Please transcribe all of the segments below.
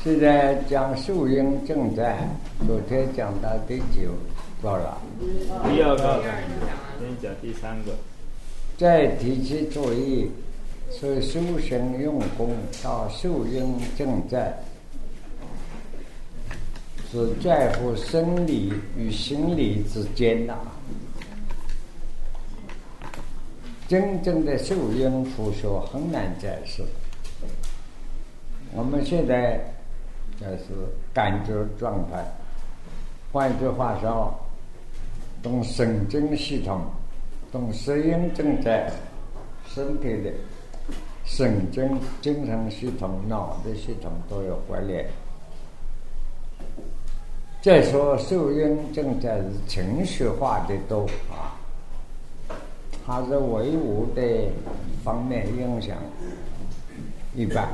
现在讲受因正在，昨天讲到第9个了。 第2个，先讲第3个。 在提起主义，是修行用功到受因正在，是在乎生理与心理之间的。真正的受因佛学很难解释。我们现在就是感觉状态，换句话说，从神经系统，从受因正在身体的神经、精神系统、脑的系统都有关联。再说受因正在是情绪化的多啊。它是唯物的方面影响一般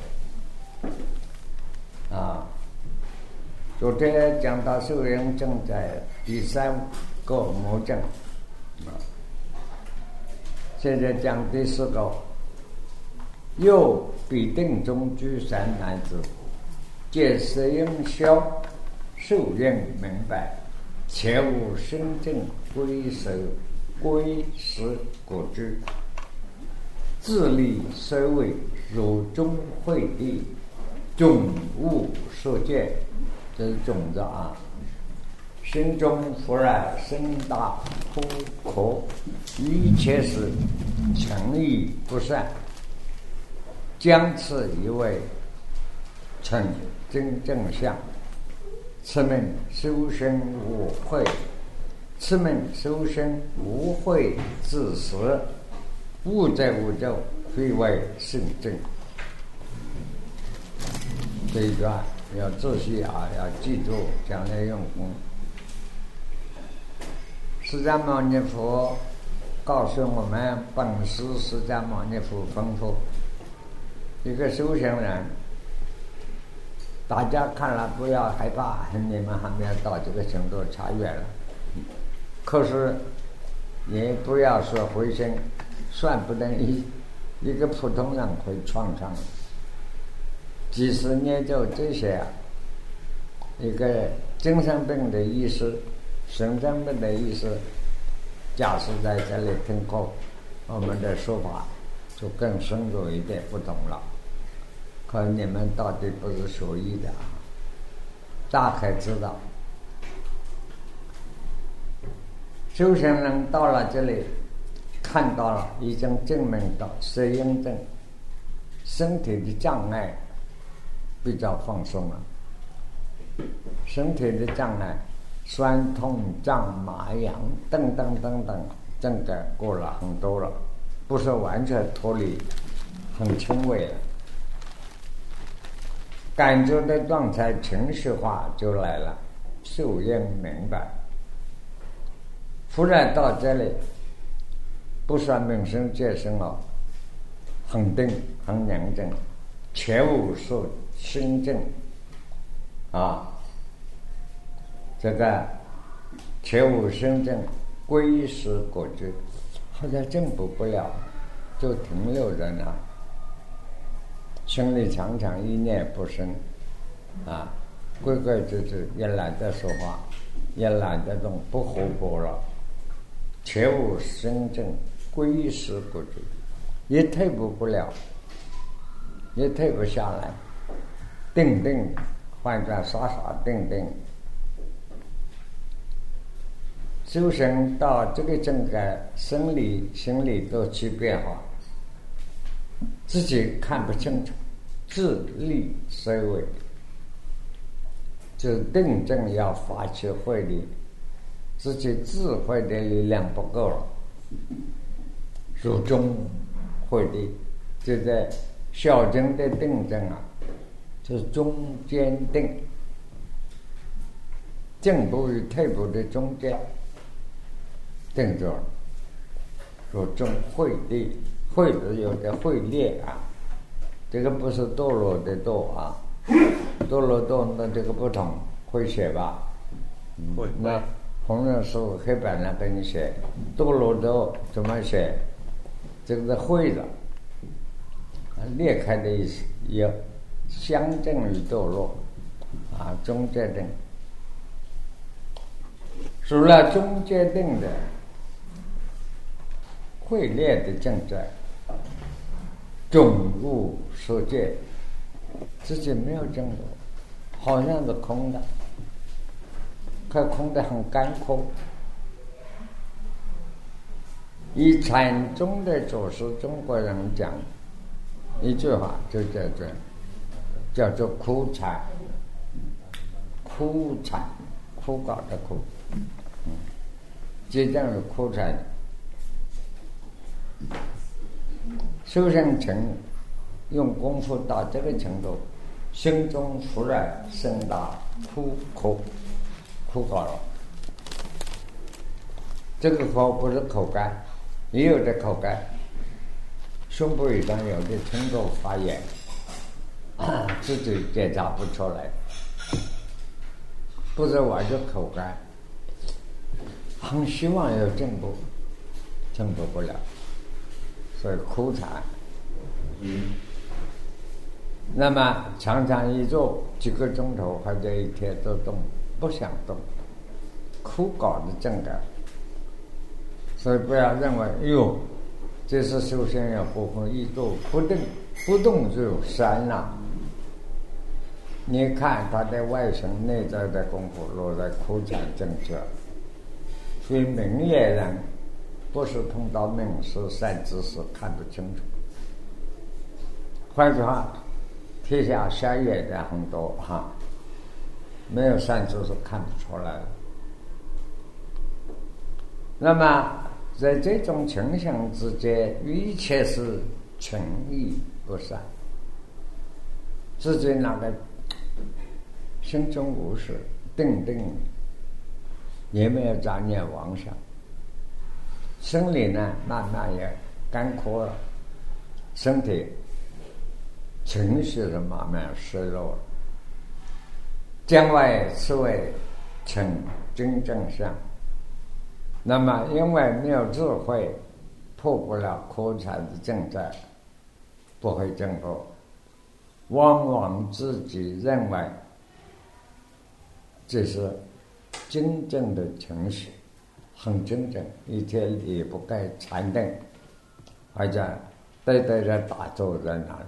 啊。昨天讲到受因正在第3个魔症啊，现在讲第4个。又必定中居3男子，见受因消，受因明白，且无生正归实果居，自立收为如中会地，种物所见，这是种子啊。心中忽然生大枯渴，一切事诚意不善，将此一为成真正相，此名修身无慧。此名修身无慧自实，物在宇宙，非为圣正。这一段要仔细啊，要记住，将来用功。释迦牟尼佛告诉我们，本师释迦牟尼佛吩咐一个修行人，大家看了不要害怕，你们还没有到这个程度，差远了。可是也不要说回心，算不能一个普通人会创伤。即使你就这些一个精神病的医师、神经病的医师，假使在这里听过我们的说法，就更深入一点不同了。可你们到底不是属意的啊，大概知道。修行人到了这里，看到了，已经证明到受因症，身体的障碍比较放松了。身体的障碍，酸痛、胀、麻痒等等等等，症改过了很多了，不是完全脱离，很轻微了。感觉的状态情绪化就来了，受因明白。忽然到这里，不算名声见声哦，很定很宁静，且无所心正啊，这个且无心正归实果居，好像证不了，就停留在那，心里常常一念不生啊，规规矩矩，也懒得说话，也懒得动，不活泼了。且无心正归实果居，也退步不了，也退不下来，定定，换转傻傻定定。修行到这个境界，生理心理都起变化，自己看不清楚，自立收为，就是定正要发起慧力，自己智慧的力量不够了，入中慧力，就在小经的定正啊，就是中间定，进步与退步的中间定住了，入中慧力，慧是有的慧裂啊，这个不是堕落的堕啊，堕落堕那这个不同，会写吧？ 会。 那红人书黑板上给你写，堕落的怎么写？这个是会的，裂开的意思， 相正与堕落中阶定。除了中阶定的会列的正在总入世界，自己没有证悟，好像是空的，可空的很干枯。以禅宗的祖师中国人讲一句话，就叫做枯禅，枯禅，枯槁的枯，即正是枯禅。修行成用功夫到这个程度，心中突然生大枯槁了。这个口不是口干，也有的口干，胸部以上有的程度发炎，自己检查不出来，不是我就口干，很希望有进步，进步不了，所以枯禅。那么常常一坐几个钟头或者一天都动不想动，枯槁的症感。所以不要认为这是修仙有部分，一坐不动就有山了。你看他的外形内在的功夫落在枯禅正确，所以明眼人不是碰到名师善知识看不清楚。换句话，天下瞎眼的很多没有善知识看不出来。那么在这种情形之间，一切是情意不善，自己那个心中无事，定也没有杂念妄想，心里呢慢慢也干枯了，身体情绪是慢慢失落了，将来是为成真正相。那么因为没有智慧，破不了枯禅的正在，不会证悟，往往自己认为这是真正的情绪，很真正，一天也不该禅定，而且对着打坐在那里。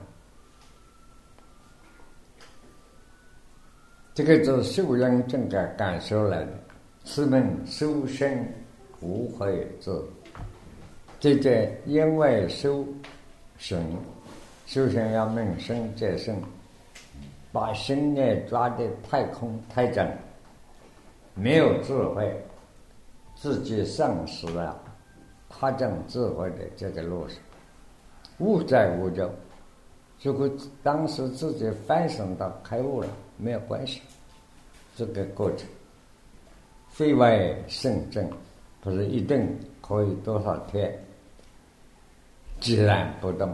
这个是修人正感感受来的，是名修身无悔智。这因为修行要命生戒性，把心念抓得太空太正，没有智慧，自己丧失了他证智慧的这个路上，悟在悟中。如果当时自己翻身到开悟了，没有关系，这个过程非为圣正，不是一定可以多少天寂然不动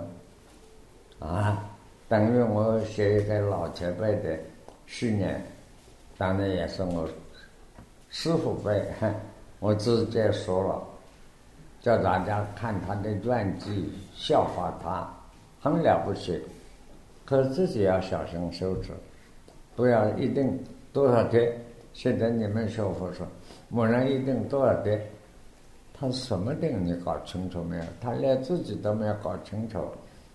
等于我学一个老前辈的训练，当然也是我师父辈，我直接说了，叫大家看他的传记，效法他，很了不起。可是自己要小心修持，不要一定多少天。现在你们学佛说某人一定多少天，他什么定你搞清楚没有？他连自己都没有搞清楚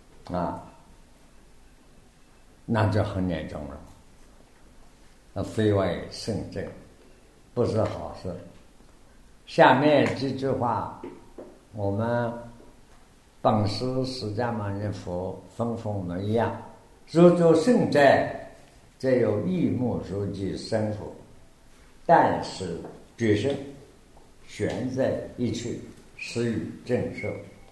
那就很严重了，非为圣正，不是好事。下面这句话，我们本师释迦牟尼佛吩咐我们一样，若作圣在，则有益目如己生活，但是决胜悬在一处，施与正受。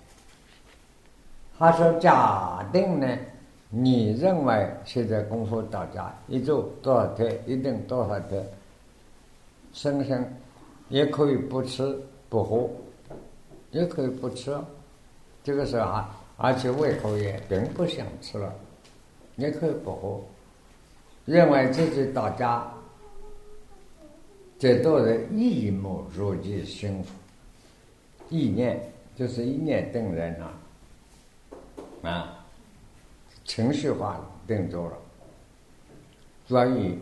他说假定呢，你认为现在功夫到家一做多少天，一定多少天，生也可以不吃不喝，也可以不吃，这个时候而且胃口也并不想吃了，也可以不喝，认为自己到家，这都是益目如己幸福。意念就是一念定人情绪化定住了， 所以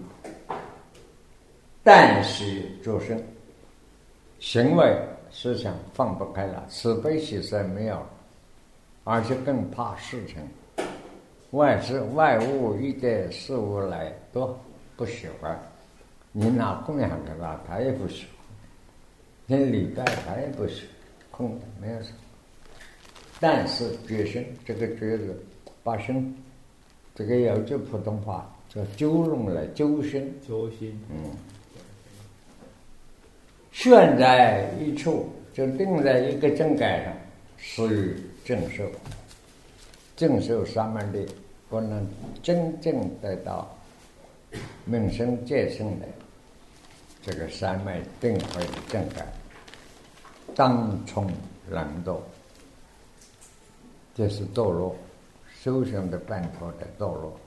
但是诸生行为思想放不开了，慈悲喜舍没有，而且更怕事情，外物一点事物来都不喜欢，你拿供养给他，他也不喜欢，你礼拜他也不喜欢，空的没有什么。但是觉生，这个觉字把生，这个有句普通话叫纠弄了，纠生， 揪心， 悬在一处，就定在一个正盖上，属于正受。正受三昧力不能真正得到明生见性的这个三昧定慧的正盖，当从懒惰，这是堕落，修行的半途的堕落。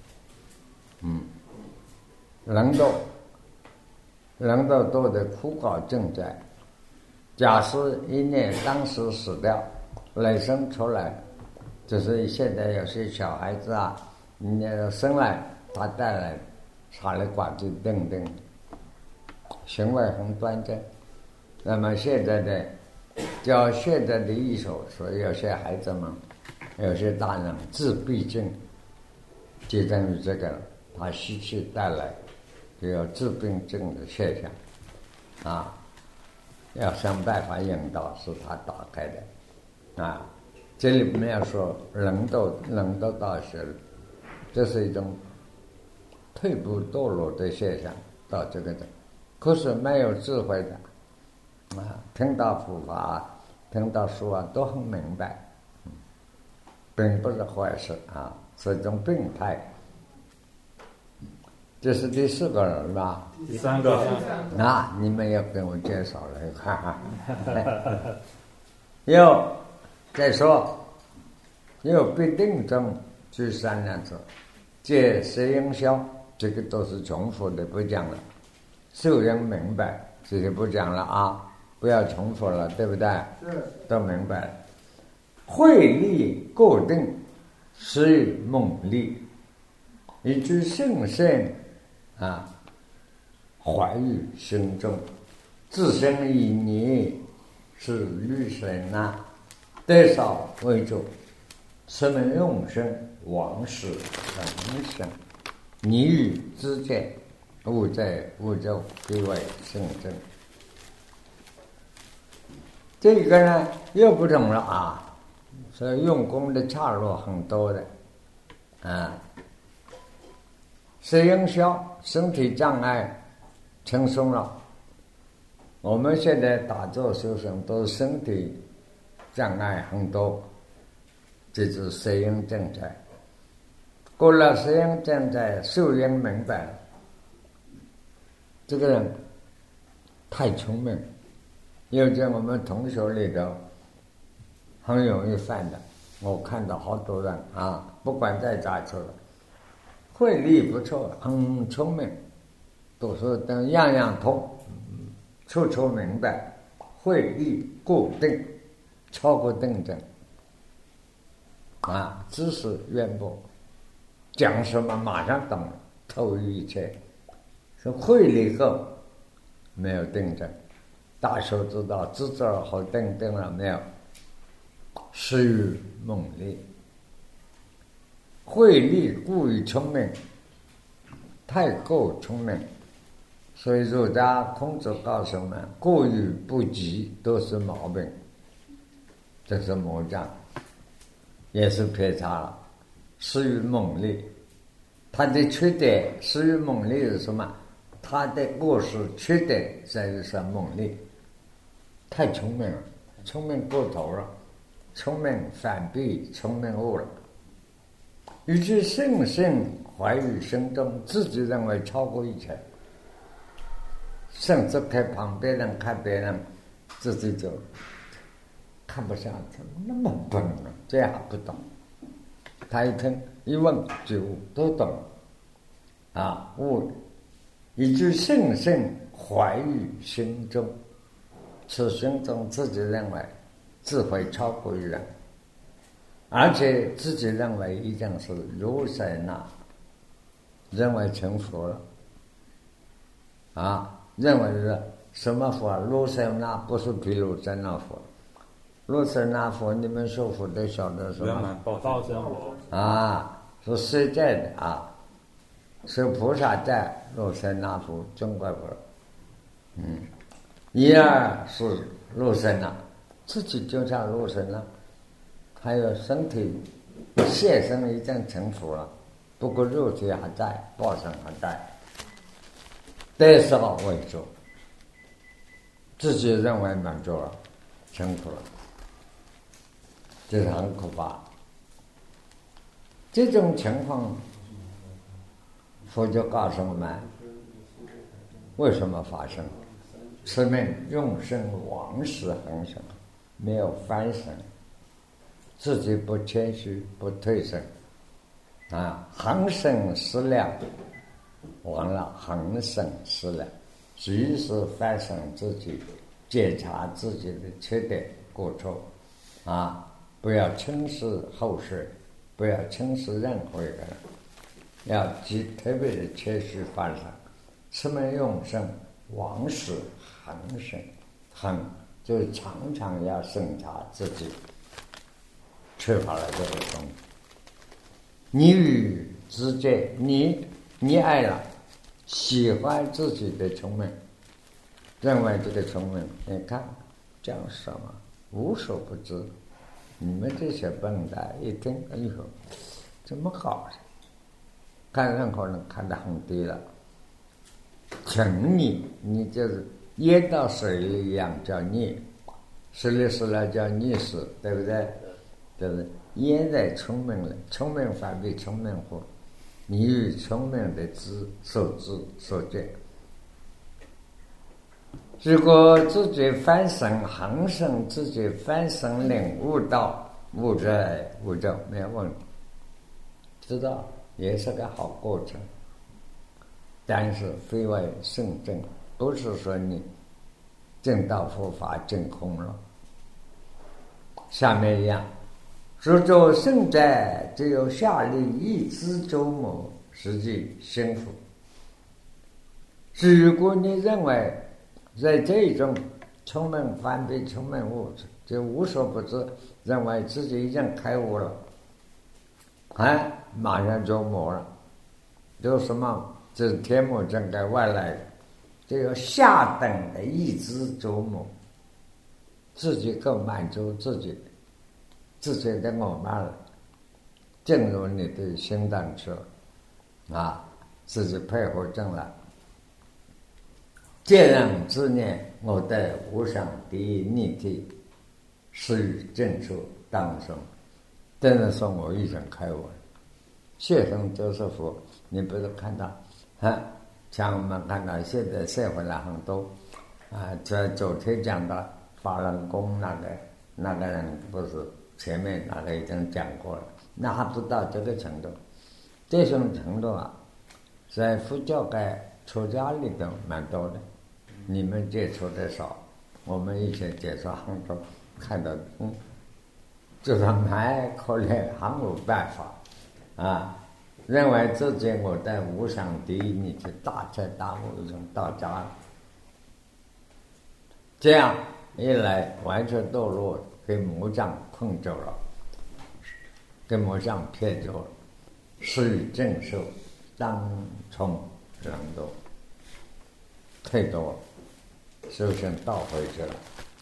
人都多的苦搞正在，假使一念当时死掉，来生出来，就是现在有些小孩子啊，你生来他带来茶里挂子等等，行为很端正。那么现在的叫现在的艺术，所以有些孩子们，有些大人自闭症，接近于这个他吸气带来就有自闭症的现象啊，要想办法引导使他打开的啊。这里没有说人都到学，这是一种退步堕落的现象到这个的，可是没有智慧的啊，听到佛法听到书啊都很明白，并不是坏事啊，是一种病态。这是第四个人吧？ 第三个。 那你们要跟我介绍了，哈哈。又再说，又必定中这三两字，借色应消，这个都是重复的，不讲了。受人明白，这些不讲了啊，不要重复了，对不对？ 是， 都明白了。慧力固定，是猛力，一句圣圣啊，怀于心中，自身以你是律神呐，得少为主，是能用生往事成生，你与之间，物在物中，必为圣正。这个呢又不同了啊，所以用功的岔路很多的啊。色应消，身体障碍轻松了。我们现在打坐修行都是身体障碍很多，这是色应正在。过了色应正在，受应明白了，这个人太聪明，又在我们同学里头很容易犯的。我看到好多人啊，不管在咋处了，慧力不错，很聪明，读书等样样通，处处明白，慧力固定，超过定正啊，知识渊博，讲什么马上懂，透于一切。说慧力够，没有定正，大手知道知道后定了没有？失于猛力。慧力过于聪明，太够聪明，所以儒家孔子告诉我们，过于不及都是毛病，这是魔障，也是偏差了。失于猛力，他的缺点，失于猛力是什么？他的过失缺点在于是猛力，太聪明了，聪明过头了，聪明反被聪明误了。于是圣圣怀于心中，自己认为超过一切，甚至看旁边人看别人，自己就看不下，怎么那么笨呢？这样还不懂。他一听一问就都懂啊！悟以至圣圣怀于心中，此心中自己认为智慧超过于人。而且自己认为一定是如神呐， 认为成佛了，认为是什么佛？卢舍那不是毗卢遮那佛，卢舍那佛你们学佛都晓得什么？ 报身佛是谁在的是菩萨在卢舍那佛中国佛。一二是卢舍那，自己就像卢舍那，还有身体现身已经成佛了，不过肉体还在，报身还在。得少为主，自己认为满足了，成佛了，这是很可怕。这种情况，佛就告诉我们，为什么发生？此名用生往死恒生，没有翻身，自己不谦虚，不退身，恒生思量。完了，恒生思量，随时反省自己，检查自己的缺点过错，不要轻视后世，不要轻视任何一个人，要特别的谦虚反省。此门用生往死恒生，恒就是常常要审查自己缺乏了这个东西。你与之间，你爱了，喜欢自己的聪明，认为这个聪明，你看讲什么无所不知。你们这些笨蛋一听，哎呦，怎么搞的？看任何人看得很低了。沉溺，你就是淹到水里一样叫溺，水里死了叫溺死，对不对？就是淹在聪明了，聪明反被聪明惑。你与聪明的所知所见，如果自己翻身恒生，自己翻身领悟到悟在悟就没有问题，知道也是个好过程。但是非为圣正，不是说你正道佛法正空了。下面一样，所作圣者只有下列一支周末，实际幸福。如果你认为在这种聪明反被聪明误，就无所不知，认为自己已经开悟了，马上就没了。有什么？这是天目正该外来的，这个下等的一支周末，自己够满足自己的我慢了，进入你的心当去了，自己配合正了。这样之念，我的无上第一逆体，是于正处当中，真的说我已经开悟了。学生就是佛，你不是看到？像我们看到现在社会上很多这昨天讲的法轮功那个人，不是前面那个已经讲过了，那还不到这个程度。这种程度在佛教界出家里头蛮多的，你们接触的少，我们以前接触很多，看到就是蛮可怜，很有办法认为自己我的无上第一，你是大彻大悟一种到家了，这样一来完全堕落，给魔障困住了，给魔障骗住了，是与正受当冲人多太多了，修行倒回去了。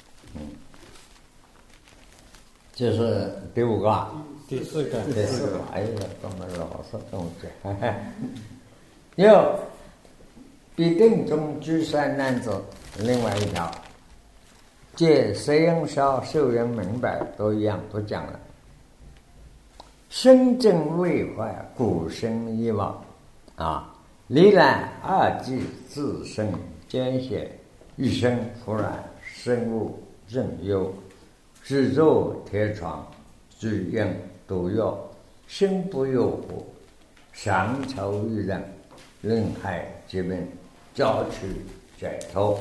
这是第五个， 第四个， 哎呀，我们老是跟我讲。六，必定中居善男子，另外一条，借谁人少，受人明白，都一样，不讲了。身正未坏，故身遗忘离然二即自身艰险，一生忽然身无正忧。自作贴床，只应毒药，身不由乎，伤愁于人，人害疾病，交取解脱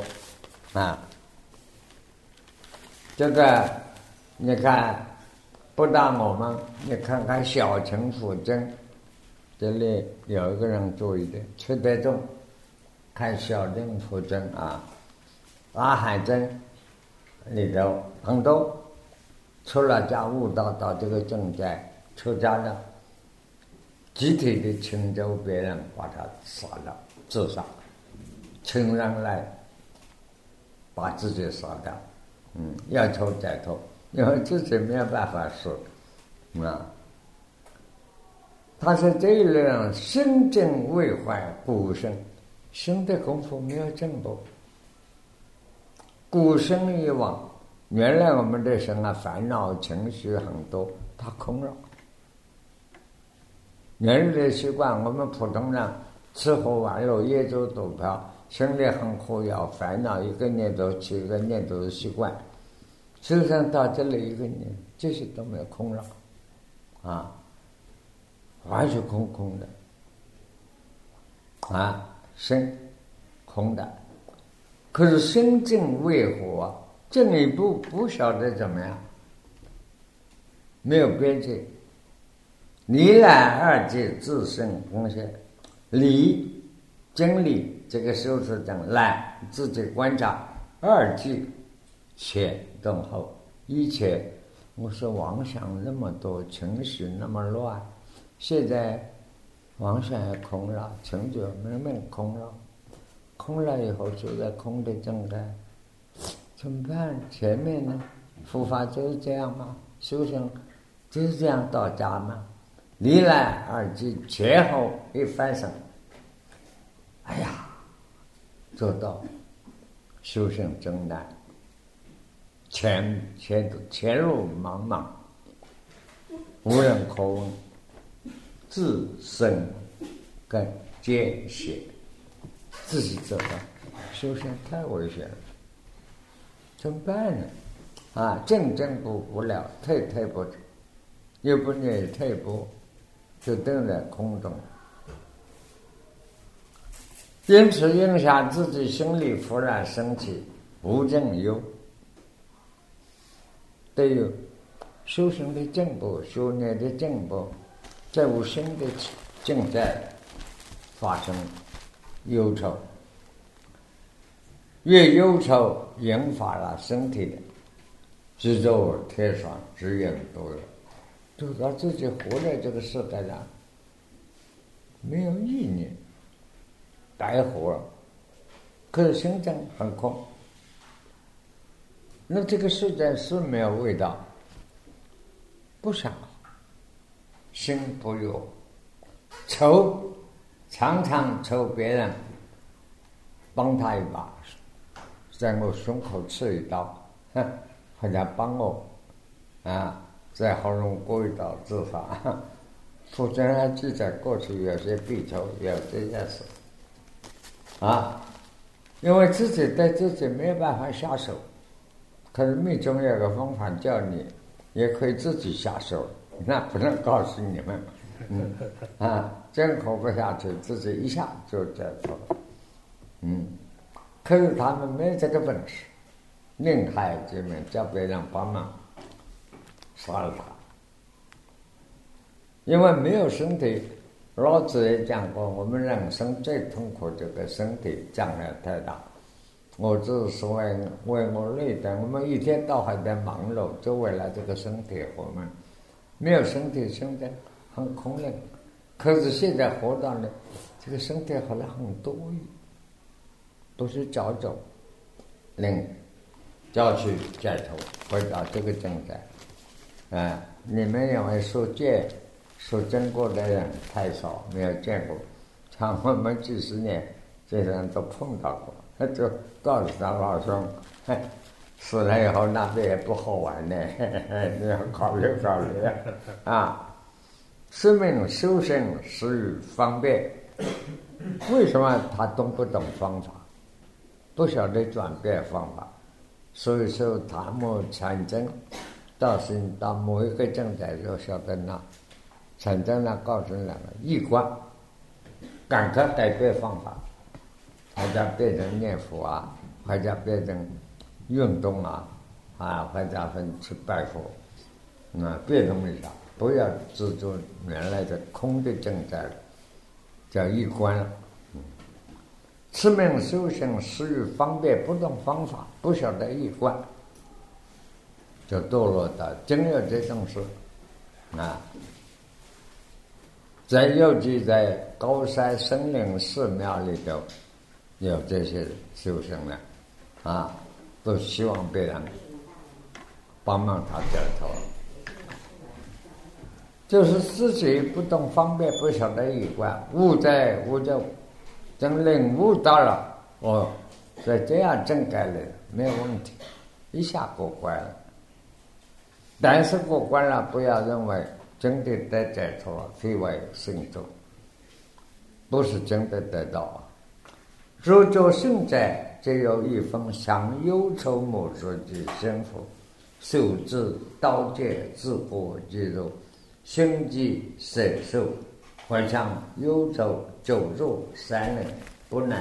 这个你看，不但我们，你看看小乘佛经， 这里有一个人注意的，崔德仲看小令图证啊，阿海真里头很多出了家悟道到这个正在出家了，集体的请求别人把他杀了自杀，请人来把自己杀掉，要求解脱，因为自己没有办法死啊。他是这一类人，心正未坏故生，心的功夫没有进步，故生以往，原来我们的心啊，烦恼情绪很多，它空了。原来的习惯，我们普通人吃喝玩乐、夜走赌票，心里很活跃，烦恼一个念头起一个念头的习惯，实际上到这里一个念，这些都没有空了，啊，完全空的，啊，心空的，可是心正未活，进一步不晓得怎么样，没有边界。离来二界自性空性，离经历这个修持讲来自己观察二界前动后，一切我说妄想那么多，情绪那么乱，现在妄想也空了，情绪慢慢空了，空了以后就在空的正在，怎么办？前面呢，佛法就是这样吗？修行就是这样到家吗？离来二界前后一翻身，哎呀，做到修行真难，前路茫茫，无人可问，自身跟见血，自己做到修行太危险了，怎么办呢？啊，进不了，退不，又不愿意退步，就等在空中。因此影响自己心里忽然升起无正忧，对于修行的进步、修炼的进步，在无形的境界发生忧愁，越忧愁引发了身体的执着、贴上指引都有，就他自己活在这个世界上没有意念，白活了，可是心中很空。那这个世界是没有味道，不想，心不有，愁，常常求别人帮他一把，在我胸口刺一刀，或者帮我啊，在喉咙过一刀自杀。佛经还记载过去有些比丘有这件事啊，因为自己对自己没有办法下手，可是密宗有个方法叫你也可以自己下手，那不能告诉你们，真活不下去，自己一下就解脱，可是他们没有这个本事，宁害之门叫别人帮忙杀了他，因为没有身体。老子也讲过，我们人生最痛苦这个身体障碍太大。我只是为我累的，我们一天到晚在忙碌，就为了这个身体活嘛。没有身体，现在很空灵。可是现在活到了，这个身体好像很多余，都是叫走，叫去解脱，回到这个正在。你们认为受戒受证过的人太少，没有见过，像我们几十年这些人都碰到过，就告诉他老兄，死了以后那边也不好玩呢，你要考虑考虑啊。生命修行是与方便，为什么他懂不懂方法，不晓得转变方法，所以说他们产生到某一个正在就晓得那产生了告诉两个一观，赶快改变方法，或者变成念佛啊，或者变成运动啊，或者去拜佛，变动一下，不要执着原来的空的正在了， 叫一观了。此名修行施于方便不同方法，不晓得一观，就堕落到真有这种事啊。在尤其在高山森林寺庙里头有这些修行人啊，都希望别人帮忙他点头，就是自己不懂方便，不晓得一观，悟在悟就真领悟到了，所以这样正改了没有问题，一下过关了。但是过关了，不要认为真的得解脱了，非为圣者，不是真的得到啊。如作圣者，只有一分向忧愁莫说之身福，手指刀剑自过即入，心即舍受，或向忧愁走入山人，不能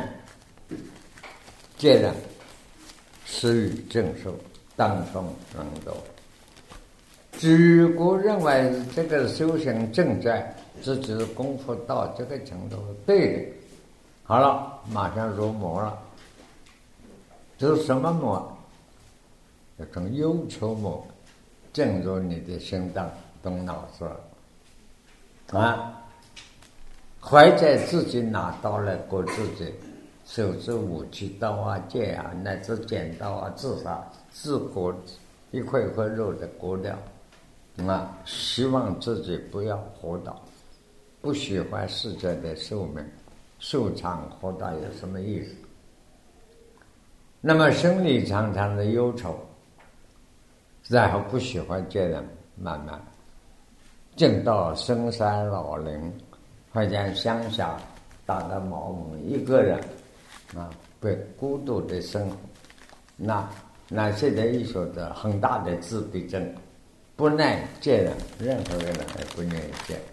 戒然施与正受，当从能斗。如果认为这个修行正在自己的功夫到这个程度，对的，好了，马上入魔了。这是什么魔？这种忧愁魔进入你的心脏动脑子了啊！怀在自己拿刀来割自己，手持武器刀啊剑啊，乃至剪刀啊，自杀自割一块一块肉的割掉啊！希望自己不要活到，不喜欢世界的寿命，寿长活到有什么意思？那么心里常常的忧愁，然后不喜欢这样，慢慢进到深山老林，或者乡下打个茅棚，一个人啊，被孤独的生活。那现在一说的很大的自闭症，不耐见人，任何人也不愿意见，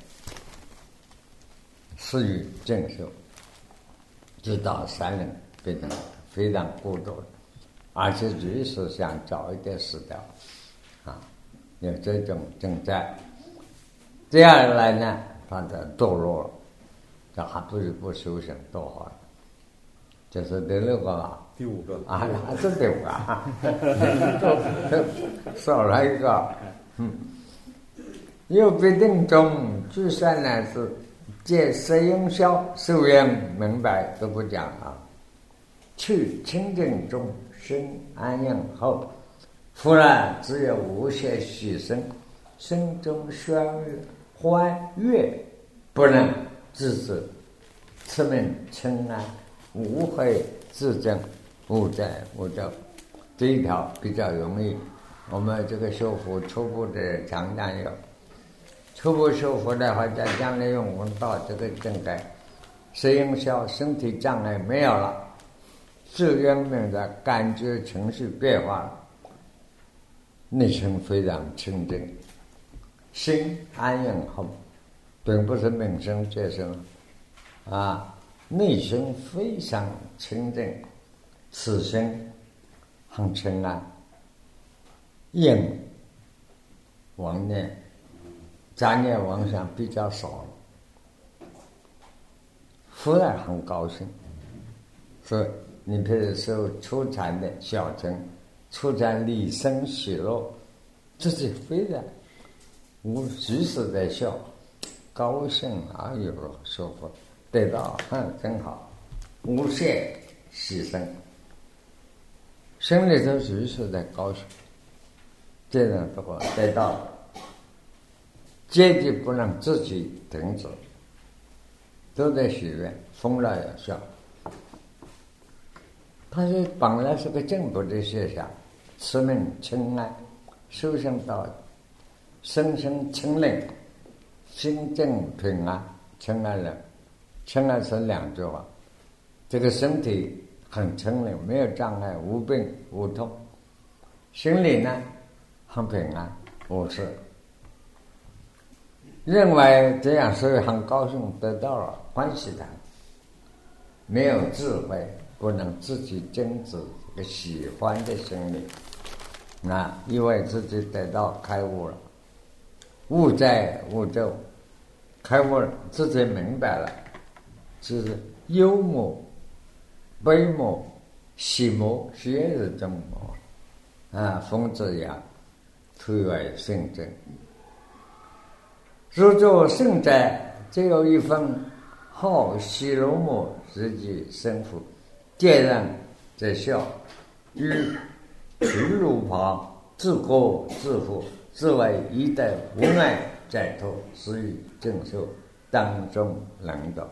施与正受，直到山人变成非常孤独，而且随时想早一点死掉啊，有这种症在。这样来呢，他的堕落了，这还不是不修行多好。这是第六个吧？ 第五个啊，还是第五个，少了一个。又必定中，就算呢是借色营销，受人明白都不讲啊。去清净中，心安养后，忽然只有无限喜生，心中欢悦，不能自制，此名清安，无悔自证，无在无咒。这一条比较容易，我们这个修复初步的讲讲有。初步修复的话，在将来用到这个正改，适应消身体障碍没有了，自然命的感觉情绪变化了，内心非常清净，心安养后，并不是名声接生啊，内心非常清净，此心很清安，应妄念杂念妄想比较少了，忽然很高兴。所以你比如说初禅的小乘，初禅理生喜乐，自己非常随时在笑，高兴啊，有了收获，得到真好，无限喜生，心里头随时在高兴，这样的话得到了。坚决不能自己停止，都在许愿，疯了也笑。它是本来是个进步的现象，此名清安，修行到身心清净，心正平安，清安人。清安是两句话，这个身体很清净，没有障碍，无病无痛，心里呢很平安无事。认为这样，所以很高兴得到了，欢喜他。没有智慧，不能自己坚持这个喜欢的心理，以为自己得到开悟了，悟在悟咒，开悟了，自己明白了， 就是幽默、悲默、喜默，也是这么风之阳，推为圣正。如作圣者，只有一分好喜怒莫自己生福，见人则笑，于去路旁，自过自负，自为一代无碍解脱，是以正受当中能道。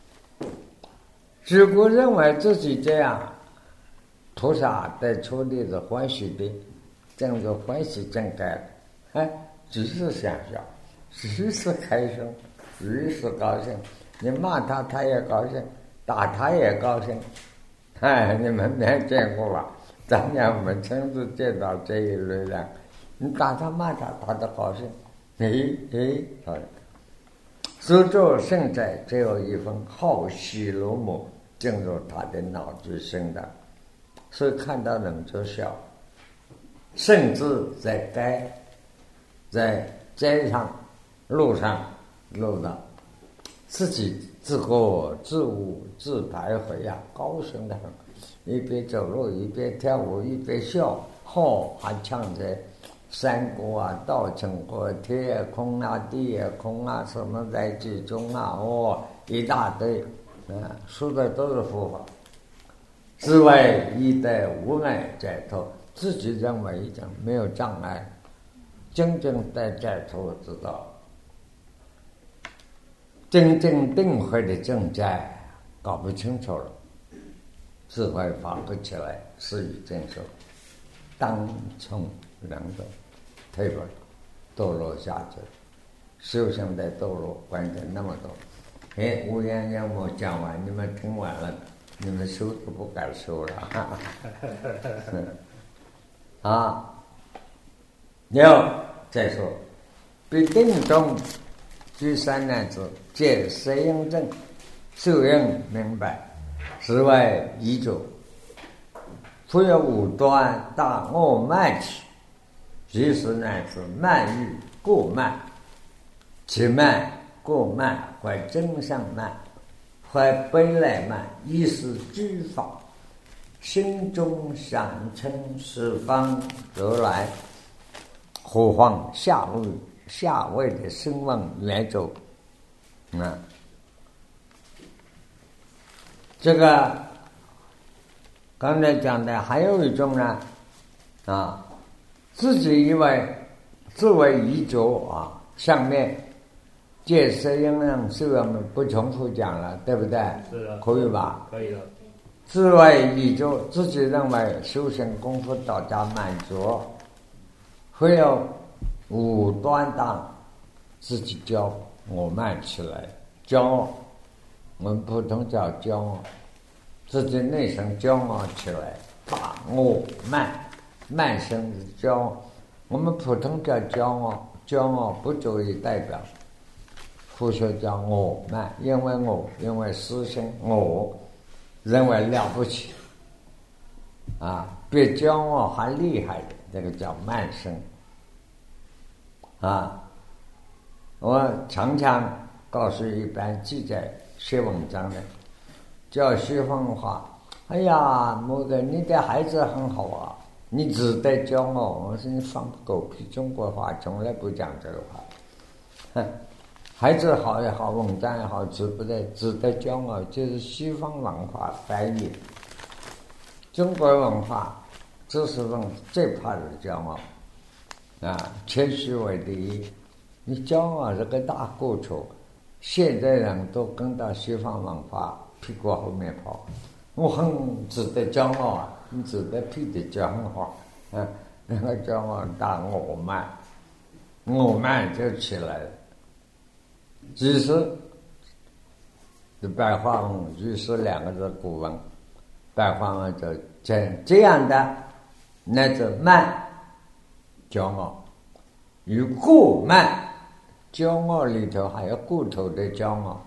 如果认为自己这样，菩萨在处理是欢喜的，正是欢喜正该的，只是想笑，只是开心，只是高兴。你骂他，他也高兴；打他也高兴。你们没见过吧？咱俩我们亲自见到这一类人，你打他骂他，他都高兴。所作圣者只有一份好喜怒莫进入他的脑子生的，所以看到人就笑，甚至在街上、路上自己自过自舞自徘徊呀，高兴的很，一边走路一边跳舞一边笑，还唱着山谷啊、道成国、天空啊、地也空啊，什么在其中啊，一大堆，说的都是佛法，自为一代无碍解脱，自己认为已经没有障碍，真正的解脱之道。真正定慧的正在搞不清楚了，智慧发不起来，是以正受当从能够退步堕落下去，修行的堕落观点那么多。乌泱泱我讲完，你们听完了，你们修都不敢修了。要再说，必定中居三男子，见色应正，受应明白，是为一主。复有五端大傲慢起，即是乃至慢欲过慢，其慢过慢，或真相慢，或本来慢，亦是居法。心中想称十方得来，何况下位的声望来走这个刚才讲的还有一种呢自己以为自为已久上面借色应让是我们不重复讲了，对不对？ 是的， 可以吧？ 可以了。 自为已久，自己认为修行功夫到达满足，会有五端当自己骄我慢起来，骄傲，我们普通叫骄傲，自己内心骄傲起来，大我慢生是骄傲，我们普通叫骄傲不足以代表。佛学叫我慢，因为私心我认为了不起比骄傲还厉害的，这个叫慢生我常常告诉一般记载写文章的，叫西方话，哎呀，某个你的孩子很好你值得骄傲。我说你放狗屁，中国话从来不讲这个话。孩子好也好，文章也好，值得骄傲，就是西方文化翻译。中国文化知识分子最怕的骄傲谦虚为第一。你骄傲是个大过错，现在人都跟到西方文化屁股后面跑。我很值得骄傲你值得屁的骄傲那个骄傲大我慢就起来了。只是白话文只是两个字古文，白话文就这样的，那就慢骄傲与过慢，骄傲里头还有过头的骄傲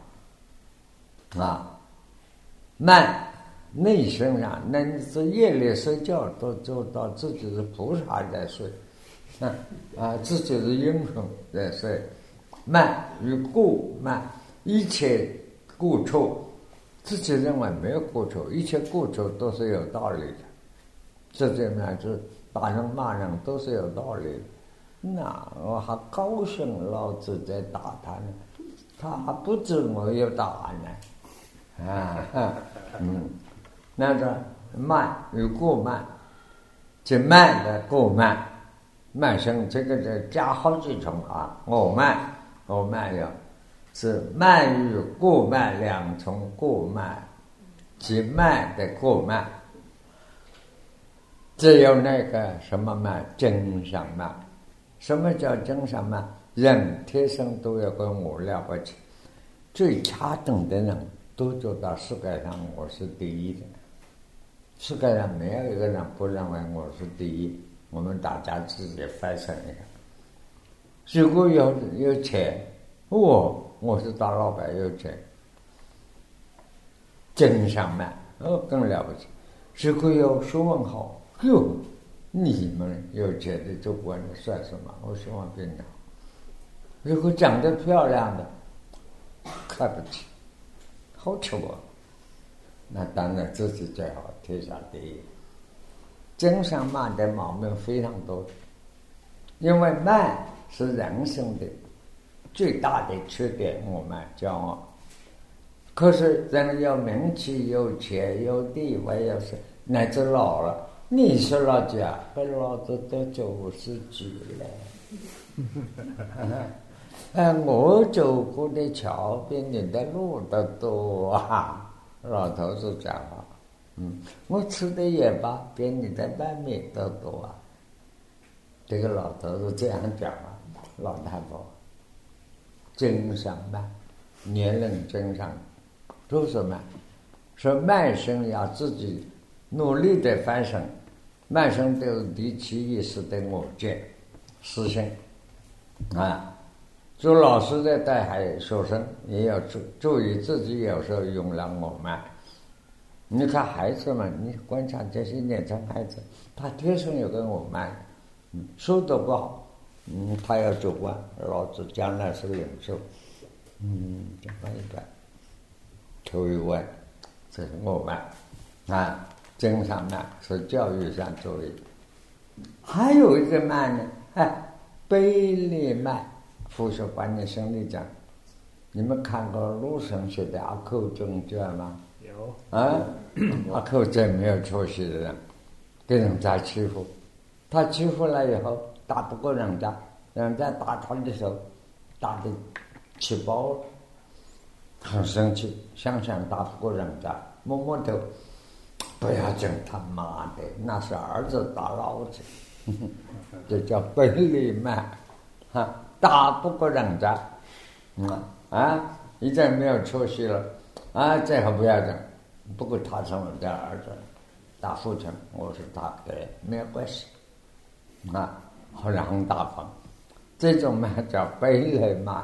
慢内心上能是夜里睡觉都做到自己是菩萨在睡自己是英雄在睡。慢与过慢，一切过错自己认为没有过错，一切过错都是有道理的，自己呢就打人骂人都是有道理的。那我还高兴老子在打他呢，他还不知我有打呢。那个慢与过慢，这慢的过慢，慢生这个是加好几重啊。我慢有是慢与过慢两重过慢，即慢的过慢。只有那个什么慢，真上慢。什么叫真上慢？人天生都有个我了不起，最恰当的人都做到世界上我是第一的。世界上没有一个人不认为我是第一，我们大家自己反省一下。如果有钱，我是大老板有钱，真上慢，更了不起。如果有学问好，你们有钱的就管你算什么？我学问比你好。如果长得漂亮的，看不起，好丑啊！那当然自己最好，天下第一。真上慢的毛病非常多，因为慢是人生的最大的缺点，我们骄傲。可是人有名气、有钱、有地位，有时乃至老了，你说老家被老子都90几了。我走过的桥比你的路都多啊，老头子讲话。我吃的盐巴比你的拌面都多啊。这个老头子这样讲啊，老太婆真上慢，年龄真上都是慢，说慢生要自己努力的反省，慢生都有第七意识的我见实性啊。做老师的带学生也要注意自己有时候用了我慢。你看孩子们，你观察这些年轻孩子，他天生有个我慢，书读不好，他要做官，老子将来是领袖，这么一般，头一问，这是我慢啊，真上慢是教育上注意。还有一个慢呢，卑劣慢。佛学观念生理讲，你们看过陆生写的《阿耨经卷》吗？ 有啊，阿耨真没有出息的人，给人家欺负，他欺负了以后打不过人家，人家打他的时候打得气爆了，很生气，想打不过人家，摸头，不要讲他妈的，那是儿子打老子，这叫卑劣慢，打不过人家，已经没有出息了，最后不要讲，不过他是我的儿子，打父亲，我是他的，没有关系，好像很大方，这种慢叫卑劣慢。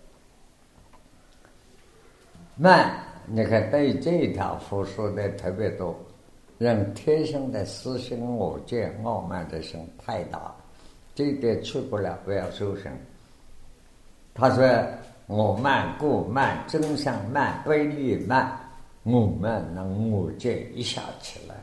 慢，你看对这一条佛说的特别多，人天生的私心我见傲慢的心太大，这一点去不了，不要修行。他说我慢、过慢、真相慢、卑劣慢，我慢能我见一下起来。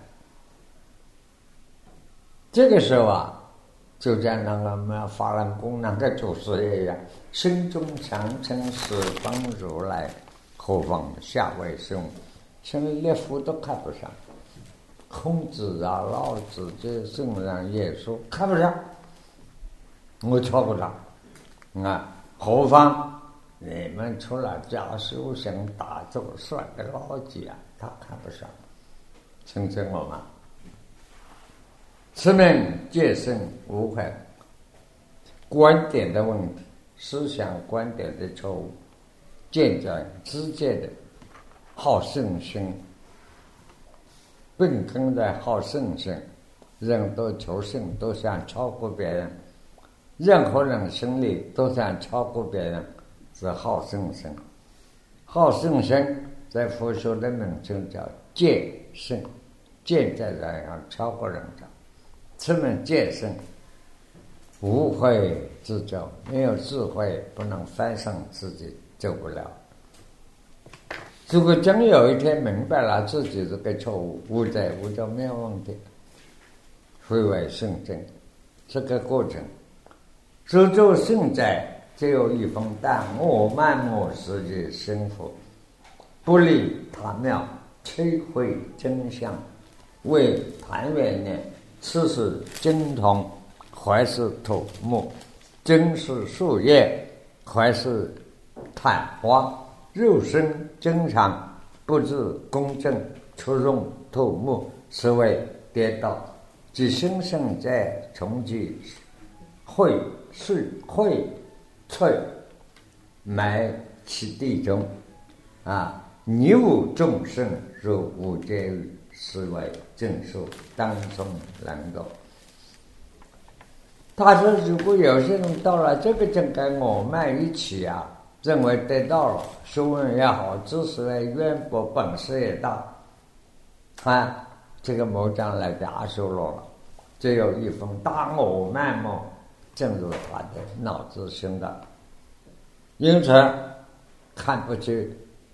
这个时候啊，就像那个我们法轮功那个祖师一样，心中常称十方如来，何况下为兄，现在连佛都看不上，孔子啊、老子这圣人、耶稣看不上，我瞧不上何况你们除了教修行打坐算个老几啊，他看不上，请听我吗？此名戒慎无悔，观点的问题，思想观点的错误，见在直接的好胜心，本根在好胜心，人都求胜，都想超过别人，任何人心里都想超过别人，是好胜心。好胜心在佛学的名称叫戒胜，戒在人上超过人家，此名戒胜无慧自救，没有智慧不能反省自己，救不了。 如果真有一天明白了自己这个错误，无在无就没有问题，回为圣正。这个过程，执着圣在，只有一分但我慢我世界生活，不离他妙，摧毁真相，为谭元念，此是精通，还是土木，真是树叶，还是昙花，肉身正常，不知公正，出用土木，是为跌倒。即生生在从即会是会脆埋其地中泥无众生如无界语，是为正数当中能够。他说如果有些人到了这个境界，我们一起认为得到了，学问也好，知识也渊博，本事也大这个魔障来压缩了，只有一分大我慢梦进入他的脑子心的，因此看不去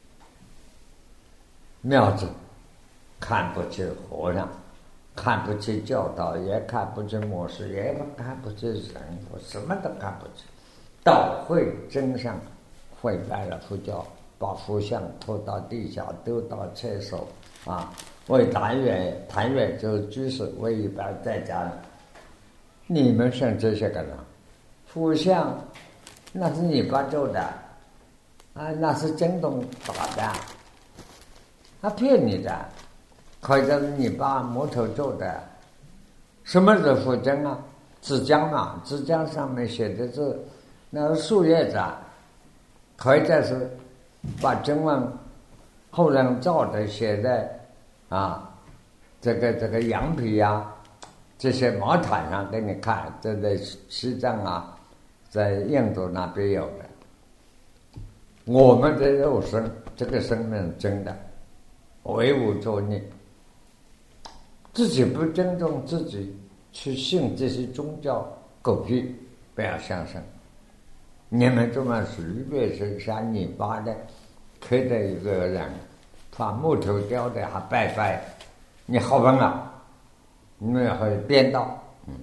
庙子，看不去和尚，看不去教导，也看不去模式，也看不去人，我什么都看不去。道会真相，毁败了佛教，把佛像拖到地下，丢到厕所为谭元就是居士，为一般在家人。你们像这些个人，佛像那是你爸做的那是真东打的，他骗你的，或者是你爸木头做的。什么是佛经纸浆嘛，纸浆上面写的字，那是树叶子或者是把经文后人造的写在这个羊皮这些毛毯上给你看，这在西藏在印度那边有的。我们的肉身，这个生命真的唯吾作孽，自己不尊重自己，去信这些宗教狗屁，不要相信。你们这么随便是像你爸的，刻的一个人，把木头雕的还拜，你好笨你们也会颠倒。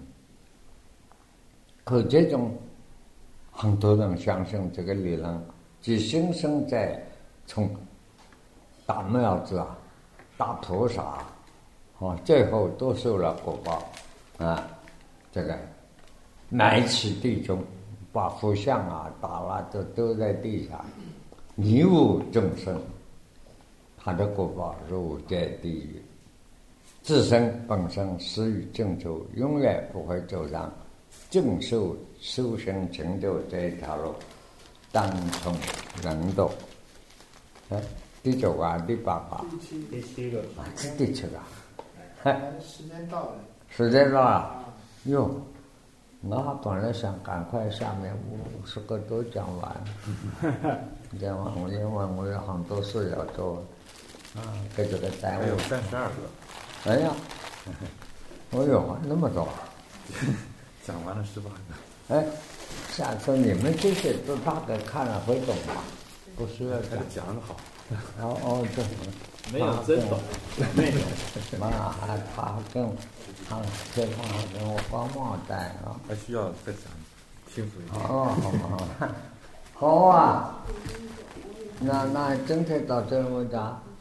可这种很多人相信这个理论，即心生在从大庙子大菩萨最后都受了果报这个埋其地中，把佛像打了都丢在地下，泥无众生，他的果报如无界地狱，自身本身死于净土，永远不会走上正受修行成就这一条路，当从人道。第九第八第七个是第七个时间到了。 时间到了哟，我本来想赶快下面50个都讲完讲完因为我有很多事要做给这个耽误。 还有32个。 哎呀我有那么多讲完了18个。 下次你们这些都大概看了会懂吧，不需要讲得好。 对， 没有真懂，没有。 他跟对方跟我帮忙带还需要再讲清楚一点。 好那今天到这为止。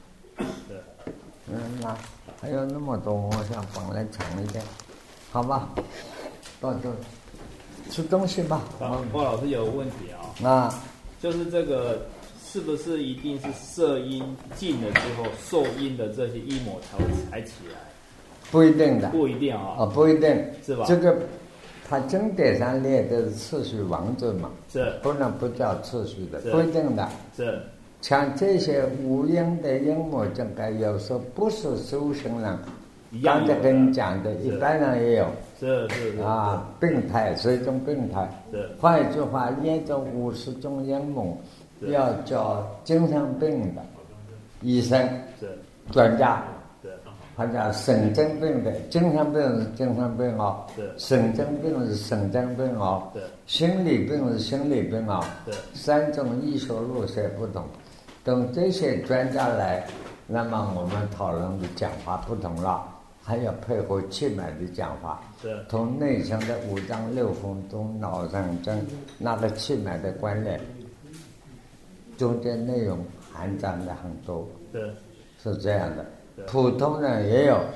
那还有那么多，我想本来长一点，好吧？到这吃东西吧。 郭老师有个问题就是这个是不是一定是色阴尽了之后，受阴的这些阴魔才起来？ 不一定的， 不一定不一定是吧？ 这个他经典上列的是次序王字嘛， 是不能不叫次序的，不一定的。 是像这些无因的阴魔境界，有时候不是修行人，刚才跟你讲的，一般人也有。 是病态是一种病态。换一句话，验证50种阴谋，要叫精神病的医生专家，或者神经病的，精神病是精神病神经病是神经病心理病是心理病3种医学路线不同。 等这些专家来，那么我们讨论的讲法不同了，还要配合气脉的讲法。 是从内腔的五脏六腑中脑上症那个气脉的关联，中间内容含藏的很多。是这样的。普通人也有。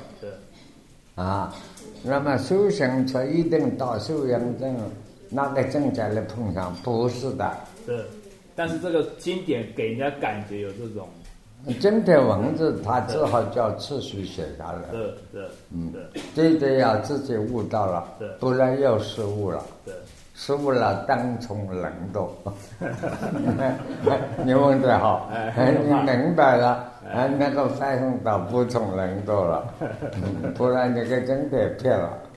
那么修行说一定到修养证那个正在来碰上，不是的。 但是这个经典给人家感觉有这种经典文字，它只好叫次序写下来。这个要自己悟到了，不然又失误了。失误了，当从冷度。你问得好，你明白了，那个发生到不从冷度了，不然你给经典骗了。